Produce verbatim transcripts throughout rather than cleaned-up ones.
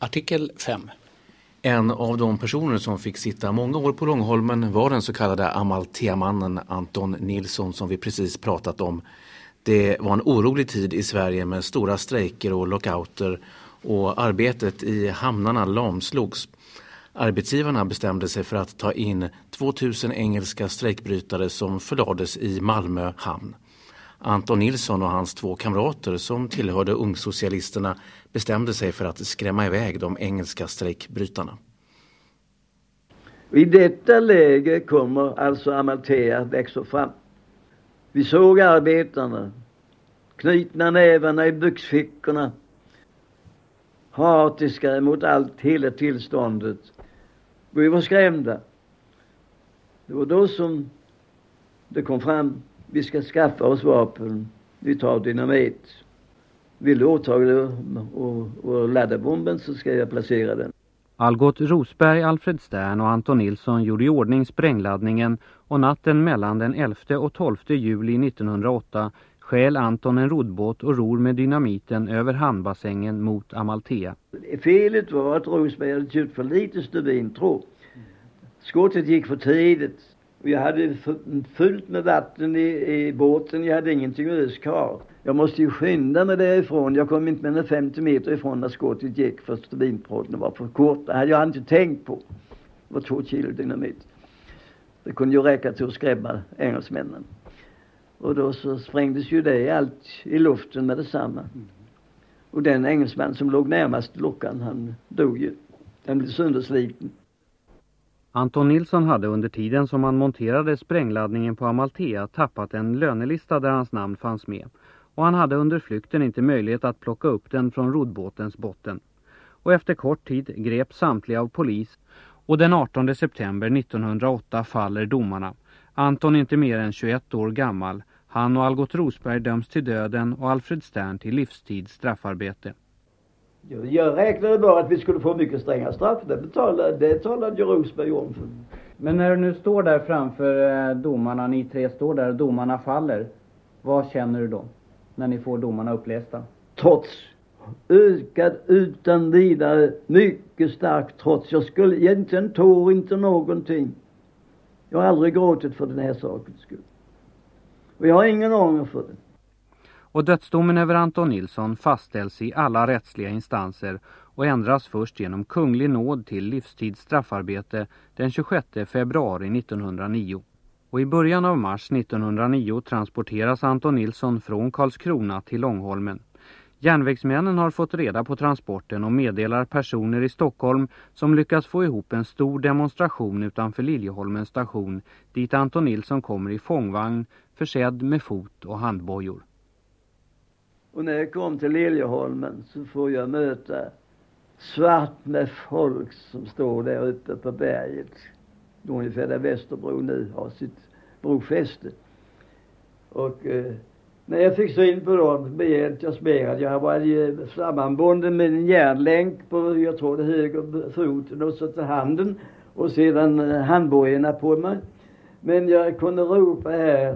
Artikel fem. En av de personer som fick sitta många år på Långholmen var den så kallade Amalthea-mannen Anton Nilsson som vi precis pratat om. Det var en orolig tid i Sverige med stora strejker och lockouter och arbetet i hamnarna lamslogs. Arbetsgivarna bestämde sig för att ta in tvåtusen engelska strejkbrytare som förlades i Malmö hamn. Anton Nilsson och hans två kamrater som tillhörde ungsocialisterna bestämde sig för att skrämma iväg de engelska strejkbrytarna. I detta läge kommer alltså Amalthea växa fram. Vi såg arbetarna, knutna nävarna i byxfickorna, hatiska mot allt hela tillståndet. Vi var skrämda. Det var då som det kom fram, vi ska skaffa oss vapen, vi tar dynamit. Vill du åta dig och, och ladda bomben så ska jag placera den. Algot Rosberg, Alfred Stern och Anton Nilsson gjorde i ordning sprängladdningen och natten mellan den elfte och tolfte juli nittonhundraåtta stjäl Anton en roddbåt och ror med dynamiten över hamnbassängen mot Amalthea. Felet var att Rosberg hade tjutit för lite stubintråd. Skottet gick för tidigt. Jag hade fullt med vatten i, i båten, jag hade ingenting ös kvar. Jag måste ju skynda mig därifrån. Jag kom inte med femtio meter ifrån när skottet gick för stubintråden var för kort. Det hade jag inte tänkt på. Det var två kilo dynamit. Det kunde ju räcka till att skrämma engelsmännen. Och då så sprängdes ju det allt i luften med detsamma. Och den engelsman som låg närmast luckan, han dog ju. Den blev söndersliten. Anton Nilsson hade under tiden som han monterade sprängladdningen på Amalthea tappat en lönelista där hans namn fanns med. Och han hade under flykten inte möjlighet att plocka upp den från roddbåtens botten. Och efter kort tid greps samtliga av polis. Och den artonde september nittonhundraåtta faller domarna. Anton inte mer än tjugoett år gammal. Han och Algot Rosberg döms till döden och Alfred Stern till livstids straffarbete. Jag räknade bara att vi skulle få mycket stränga straff. Det betalade, det talade ju Rosberg om. För. Men när du nu står där framför domarna, ni tre står där och domarna faller. Vad känner du då när ni får domarna upplästa? Trots. Ökad utan vidare. Mycket starkt trots. Jag skulle inte en tår, inte någonting. Jag har aldrig gråtit för den här sakens skull. Och jag har ingen ånger för det. Och dödsdomen över Anton Nilsson fastställs i alla rättsliga instanser och ändras först genom kunglig nåd till livstids straffarbete den tjugosjätte februari nittonhundranio. Och i början av mars nittonhundranio transporteras Anton Nilsson från Karlskrona till Långholmen. Järnvägsmännen har fått reda på transporten och meddelar personer i Stockholm som lyckas få ihop en stor demonstration utanför Liljeholmens station dit Anton Nilsson kommer i fångvagn försedd med fot- och handbojor. Och när jag kom till Liljeholmen så får jag möta svart med folk som står där uppe på berget. Ungefär där Västerbro nu har sitt brofäste. Och eh, när jag fick syn på dem blev jag smerad. Jag var ju sammanbunden med en järnlänk på, jag tror det höger foten och så till handen. Och sedan handbojorna på mig. Men jag kunde ropa här: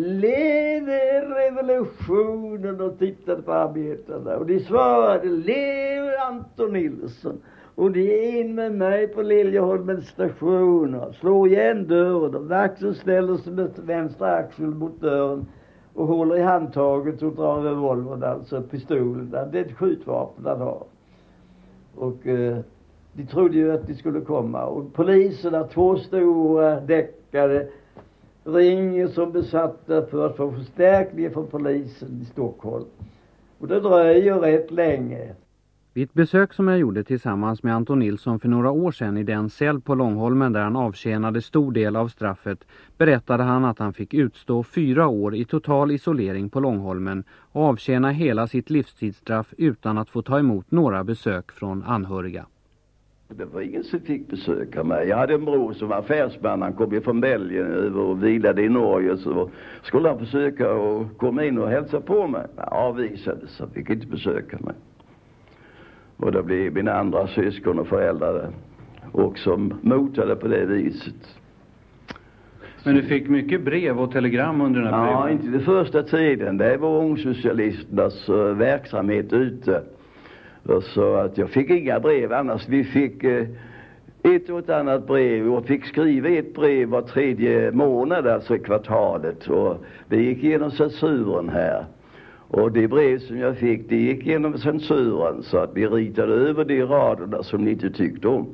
leve revolutionen, och tittade på arbetarna. Och de svarade: leve Anton Nilsson. Och de är in med mig på Liljeholmens station och slår igen dörren. Och vakten ställer sig med vänstra axel mot dörren och håller i handtaget och drar revolvern, alltså pistolen. Det är ett skjutvapen han har. Och eh, de trodde ju att de skulle komma. Och poliserna, två stora däckare, ringer som besatta för att få förstärkning från polisen i Stockholm. Och det dröjer rätt länge. Vid ett besök som jag gjorde tillsammans med Anton Nilsson för några år sedan i den cell på Långholmen där han avtjänade stor del av straffet berättade han att han fick utstå fyra år i total isolering på Långholmen och avtjäna hela sitt livstidsstraff utan att få ta emot några besök från anhöriga. Det var ingen som fick besöka mig. Jag hade en bror som var affärsman. Han kom ju från Belgien över och vilade i Norge. Så skulle han försöka och komma in och hälsa på mig. Jag avvisades, så fick inte besöka mig. Och det blev mina andra syskon och föräldrar och som motade på det viset. Men du fick mycket brev och telegram under den här perioden? Ja, inte det första tiden. Det var ungsocialisternas uh, verksamhet ute. Och så att jag fick inga brev annars. Vi fick eh, ett och ett annat brev och fick skriva ett brev var tredje månad, alltså i kvartalet. Och det gick igenom censuren här. Och det brev som jag fick, det gick igenom censuren så att vi ritade över de raderna som ni inte tyckte om.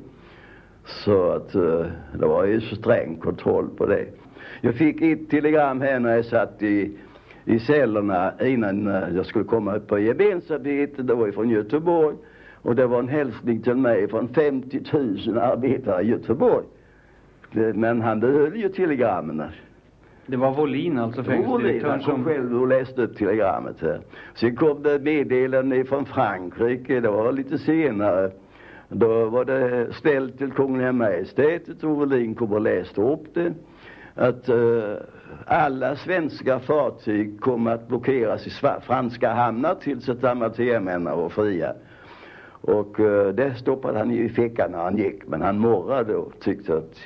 Så att uh, det var ju så sträng kontroll på det. Jag fick ett telegram här när jag satt i, i cellerna innan uh, jag skulle komma upp på gemensamhete. Det var ju från Göteborg. Och det var en hälsning till mig från femtio tusen arbetare i Göteborg. Det, men han behöll ju telegrammen. Det var Volin, alltså fängelsedirektören, som... Han kom själv och läste upp telegrammet här. Sen kom det meddelande från Frankrike, det var lite senare. Då var det ställt till Kungliga Majestätet och Volin kom och läste upp det. Att uh, alla svenska fartyg kommer att blockeras i franska hamnar tills ett amatörmänna var fria. Och uh, det stoppade han ju i fickan när han gick. Men han morrade och tyckte att,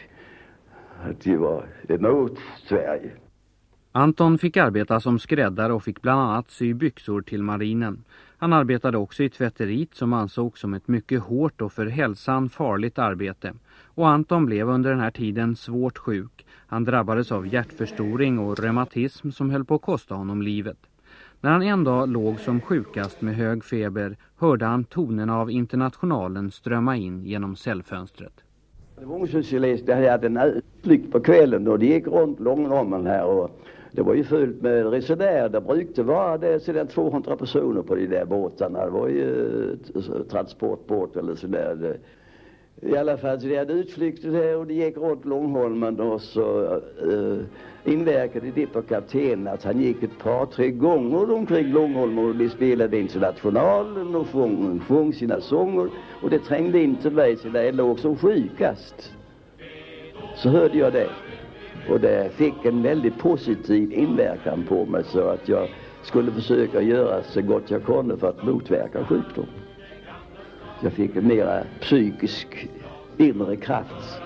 att det var emot Sverige. Anton fick arbeta som skräddare och fick bland annat sy byxor till marinen. Han arbetade också i tvätteriet som ansågs som ett mycket hårt och för hälsan farligt arbete. Och Anton blev under den här tiden svårt sjuk. Han drabbades av hjärtförstoring och reumatism som höll på att kosta honom livet. När han en dag låg som sjukast med hög feber hörde han tonerna av Internationalen strömma in genom cellfönstret. Det var en socialist, jag hade en utflykt på kvällen och det gick runt Långrommen här och det var ju fullt med resenärer. Det brukade vara det sedan tvåhundra personer på de där båtarna. Det var ju transportbåt eller sådär. I alla fall så det hade utflykter här och det gick runt Långholmen och så uh, inverkade det på kaptenen att han gick ett par, tre gånger omkring Långholmen och de spelade Internationalen och sjung, sjung sina sånger och det trängde in till mig så där jag låg som sjukast. Så hörde jag det och det fick en väldigt positiv inverkan på mig så att jag skulle försöka göra så gott jag kunde för att motverka sjukdom. Jag fick en mera psykisk inre kraft.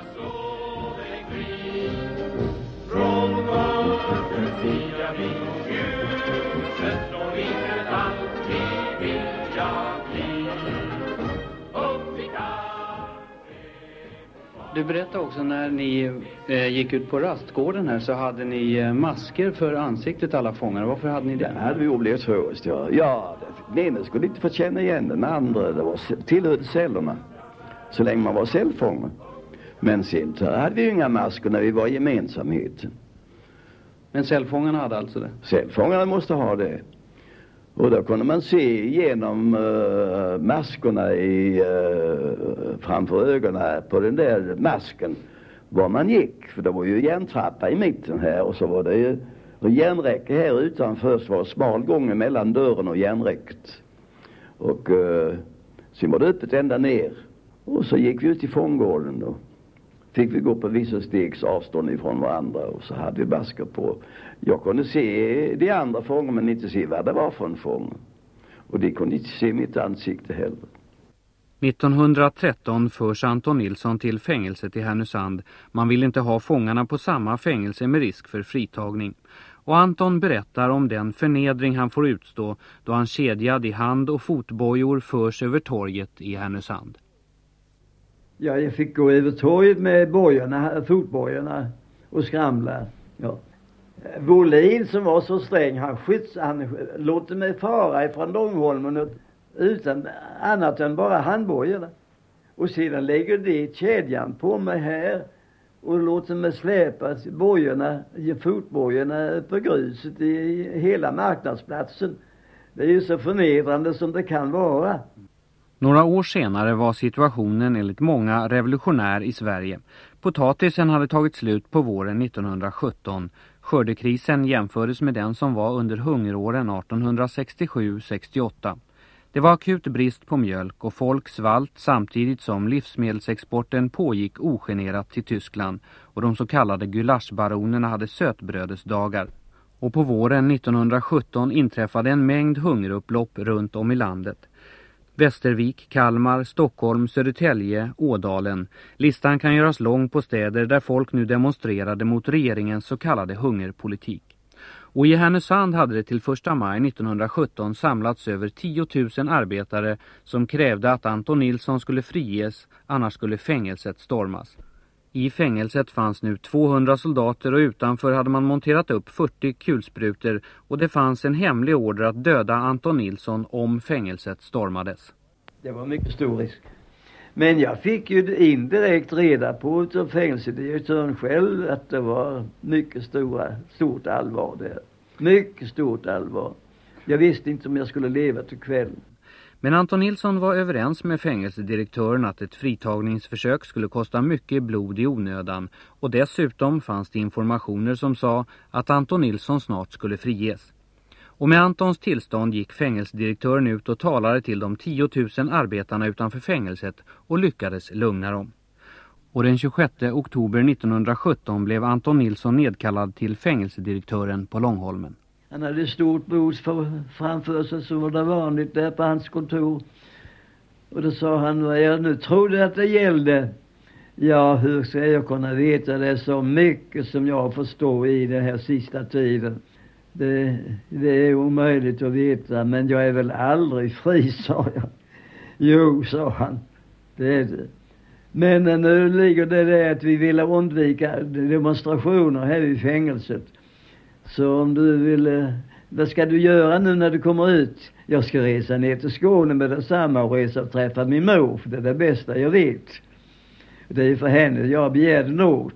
Du berättade också när ni eh, gick ut på rastgården här så hade ni eh, masker för ansiktet alla fångar. Varför hade ni det? Den hade vi obligatoriskt, ja. Ja, den ena skulle inte få känna igen den andra. Det var tillhörde cellerna. Så länge man var cellfånge. Men sen hade vi ju inga masker när vi var i gemensamheten. Men cellfångarna hade alltså det? Cellfångarna måste ha det. Och då kunde man se genom uh, maskerna i, uh, framför ögonen på den där masken var man gick. För det var ju järntrappa i mitten här och så var det ju och järnräcke här utanför så var det smal gång mellan dörren och järnräcket. Och uh, sen var det öppet ända ner. Och så gick vi ut i fånggården då. Fick vi gå på vissa stegs avstånd ifrån varandra och så hade vi masker på. Jag kunde se de andra fångarna men inte se vad det var för en fång. Och de kunde inte se mitt ansikte heller. nittonhundratretton förs Anton Nilsson till fängelset i Härnösand. Man vill inte ha fångarna på samma fängelse med risk för fritagning. Och Anton berättar om den förnedring han får utstå då han kedjad i hand- och fotbojor förs över torget i Härnösand. Ja, jag fick gå över torget med bojorna, fotbojorna och skramla. Ja. Volin som var så sträng, han, skjuts, han låter mig fara ifrån Långholmen utan annat än bara handbojorna. Och sedan lägger det kedjan på mig här och låter mig släpa bojorna, fotbojorna på gruset i hela marknadsplatsen. Det är ju så förnedrande som det kan vara. Några år senare var situationen enligt många revolutionär i Sverige. Potatisen hade tagit slut på våren nittonhundrasjutton. Skördekrisen jämfördes med den som var under hungeråren artonhundrasextiosju sextioåtta. Det var akut brist på mjölk och folk svalt samtidigt som livsmedelsexporten pågick ogenerat till Tyskland och de så kallade gulaschbaronerna hade sötbrödesdagar. Och på våren nittonhundrasjutton inträffade en mängd hungerupplopp runt om i landet. Västervik, Kalmar, Stockholm, Södertälje, Ådalen. Listan kan göras lång på städer där folk nu demonstrerade mot regeringens så kallade hungerpolitik. Och i Härnösand hade det till första maj nittonhundrasjutton samlats över tio tusen arbetare som krävde att Anton Nilsson skulle friges, annars skulle fängelset stormas. I fängelset fanns nu tvåhundra soldater och utanför hade man monterat upp fyrtio kulsprutor och det fanns en hemlig order att döda Anton Nilsson om fängelset stormades. Det var mycket stor risk. Men jag fick ju indirekt reda på av fängelsedirektören själv att det var mycket stora, stort allvar där. Mycket stort allvar. Jag visste inte om jag skulle leva till kvällen. Men Anton Nilsson var överens med fängelsedirektören att ett fritagningsförsök skulle kosta mycket blod i onödan och dessutom fanns det informationer som sa att Anton Nilsson snart skulle friges. Och med Antons tillstånd gick fängelsedirektören ut och talade till de tio tusen arbetarna utanför fängelset och lyckades lugna dem. Och den tjugosjätte oktober nittonhundrasjutton blev Anton Nilsson nedkallad till fängelsedirektören på Långholmen. Han hade stort bord för, framför sig som var det vanligt där på hans kontor. Och då sa han, vad jag nu trodde att det gällde. Ja, hur ska jag kunna veta det så mycket som jag förstår i den här sista tiden? Det, det är omöjligt att veta, men jag är väl aldrig fri, sa jag. Jo, sa han, det är det. Men nu ligger det där att vi vill undvika demonstrationer här i fängelset. Så om du vill, vad ska du göra nu när du kommer ut? Jag ska resa ner till Skåne med detsamma och resa och träffa min mor, för det är det bästa jag vet. Det är för henne jag begärde något.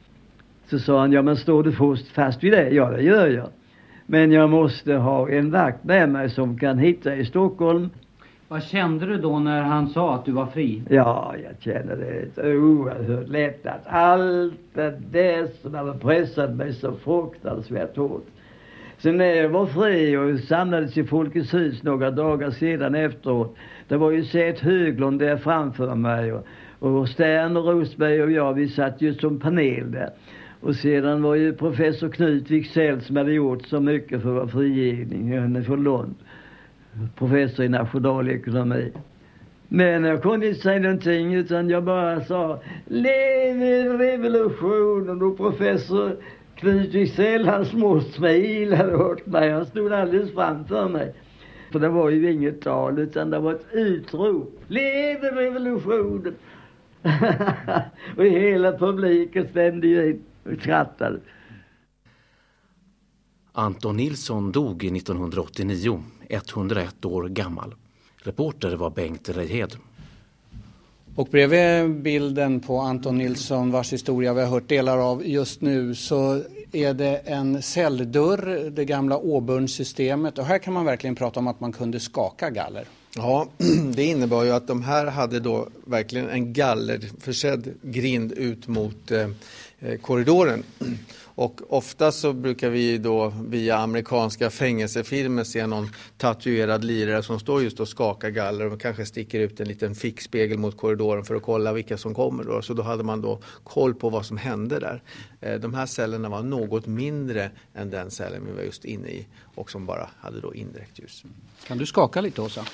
Så sa han, ja men står du fast, fast vid det? Ja, det gör jag. Men jag måste ha en vakt med mig som kan hitta i Stockholm. Vad kände du då när han sa att du var fri? Ja, jag kände det oerhört lättat. Allt det där som hade pressat mig så fruktansvärt hårt. Sen när jag var fri och samlades i Folkets hus några dagar sedan efteråt. Det var ju Seth Höglund där framför mig. Och, och Stern och Rosberg och jag, vi satt ju som panel där. Och sedan var ju professor Knut Wicksell som hade gjort så mycket för vår frigivning. Han är från Lund. Professor i nationalekonomi. Men jag kunde inte säga någonting utan jag bara sa lev revolutionen, och professor Knut Wicksell, han små smilade åt mig. Han stod alldeles framför mig. För det var ju inget tal utan det var ett utrop. Lev revolutionen! Och hela publiken stämde ju in och skrattade. Anton Nilsson dog nittonhundraåttionio, etthundraett år gammal. Reporter var Bengt Reihed. Och bredvid bilden på Anton Nilsson, vars historia vi har hört delar av just nu, så är det en celldörr, det gamla Åbörnssystemet. Och här kan man verkligen prata om att man kunde skaka galler. Ja, det innebar ju att de här hade då verkligen en gallerförsedd grind ut mot eh, korridoren. Och ofta så brukar vi då via amerikanska fängelsefilmer se någon tatuerad lirare som står just och skakar galler och kanske sticker ut en liten fickspegel mot korridoren för att kolla vilka som kommer då. Så då hade man då koll på vad som hände där. De här cellerna var något mindre än den cellen vi var just inne i och som bara hade då indirekt ljus. Kan du skaka lite, Åsa?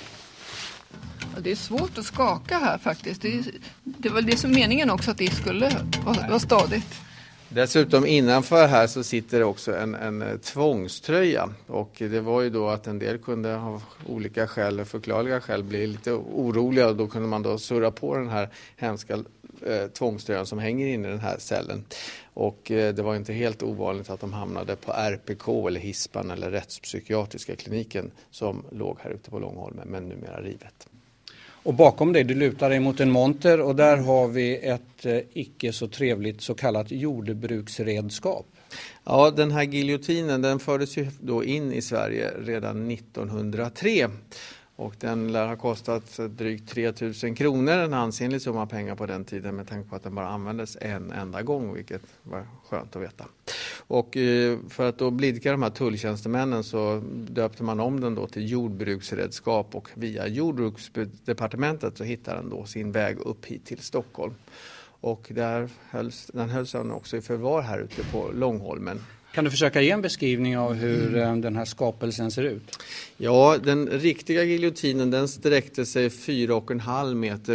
Det är svårt att skaka här faktiskt. Det, är, det var det som meningen också, att det skulle vara, vara stadigt. Dessutom innanför här så sitter det också en, en tvångströja, och det var ju då att en del kunde ha olika skäl, förklarliga skäl, bli lite oroliga, och då kunde man då surra på den här hemska eh, tvångströjan som hänger in i den här cellen. Och eh, det var inte helt ovanligt att de hamnade på R P K eller Hispan eller rättspsykiatriska kliniken som låg här ute på Långholmen, men numera rivet. Och bakom dig, du lutar dig mot en monter, och där har vi ett eh, icke så trevligt så kallat jordbruksredskap. Ja, den här giljotinen, den fördes ju då in i Sverige redan nittonhundratre. Och den lär ha kostat drygt tre tusen kronor, en ansenlig summa pengar på den tiden, med tanke på att den bara användes en enda gång, vilket var skönt att veta. Och för att då blidka de här tulltjänstemännen så döpte man om den då till jordbruksredskap, och via jordbruksdepartementet så hittade den då sin väg upp hit till Stockholm. Och där hölls, den hölls också i förvar här ute på Långholmen. Kan du försöka ge en beskrivning av hur mm. den här skapelsen ser ut? Ja, den riktiga giljotinen, den sträckte sig fyra och en halv meter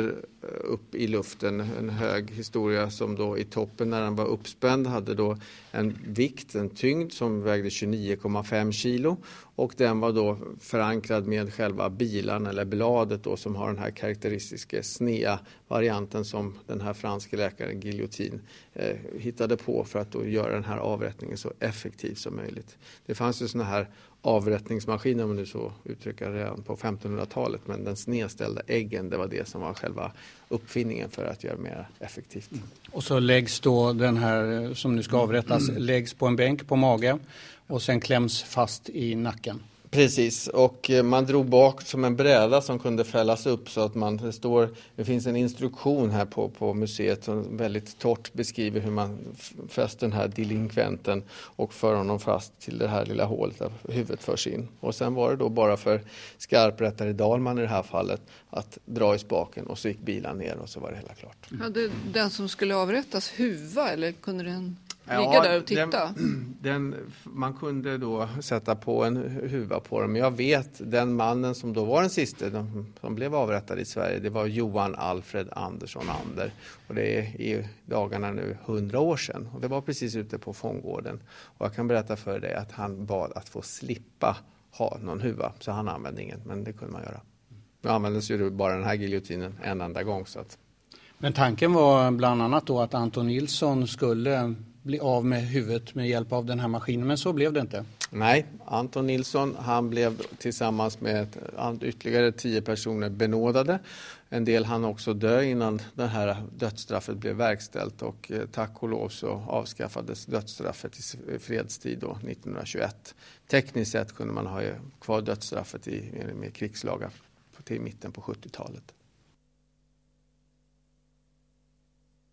upp i luften. En hög historia som då i toppen när den var uppspänd hade då en vikt, en tyngd som vägde tjugonio komma fem kilo. Och den var då förankrad med själva bilan eller bladet då, som har den här karaktäristiska snea varianten som den här franska läkaren Guillotin eh, hittade på för att då göra den här avrättningen så effektiv som möjligt. Det fanns ju såna här avrättningsmaskiner, om man nu så uttrycker redan på femtonhundratalet, men den snedställda äggen, det var det som var själva uppfinningen för att göra mer effektivt. Mm. Och så läggs då den här som nu ska avrättas, mm. läggs på en bänk på mage och sen kläms fast i nacken. Precis, och man drog bak som en bräda som kunde fällas upp så att man, det står, det finns en instruktion här på, på museet som väldigt torrt beskriver hur man fäster den här delinkventen och för honom fast till det här lilla hålet där huvudet förs in. Och sen var det då bara för skarprättare Dahlman i det här fallet att dra i spaken och så gick bilen ner och så var det hela klart. Hade den som skulle avrättas huva eller kunde den ligga ja, där och titta? Den, den, man kunde då sätta på en huva på den. Men jag vet, den mannen som då var den sista de, som blev avrättad i Sverige, det var Johan Alfred Andersson Ander. Och det är i dagarna nu hundra år sedan. Och det var precis ute på fångården. Och jag kan berätta för dig att han bad att få slippa ha någon huva. Så han använde ingen, men det kunde man göra. Nu användes ju bara den här giljotinen en enda gång. Så att... Men tanken var bland annat då att Anton Nilsson skulle bli av med huvudet med hjälp av den här maskinen, men så blev det inte. Nej, Anton Nilsson, han blev tillsammans med ytterligare tio personer benådade. En del hann också dö innan det här dödsstraffet blev verkställt och eh, tack och lov så avskaffades dödsstraffet i fredstid då, nittonhundratjugoett. Tekniskt sett kunde man ha kvar dödsstraffet i, med krigslagar till mitten på sjuttiotalet.